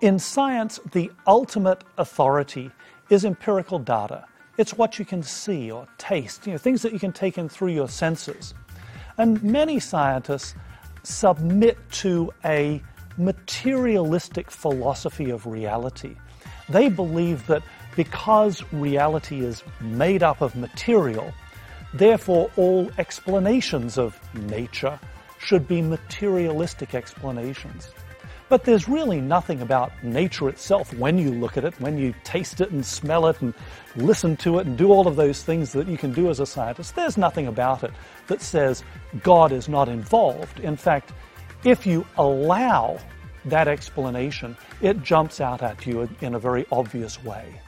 In science, the ultimate authority is empirical data. It's what you can see or taste, things that you can take in through your senses. And many scientists submit to a materialistic philosophy of reality. They believe that because reality is made up of material, therefore all explanations of nature should be materialistic explanations. But there's really nothing about nature itself when you look at it, when you taste it and smell it and listen to it and do all of those things that you can do as a scientist. There's nothing about it that says God is not involved. In fact, if you allow that explanation, it jumps out at you in a very obvious way.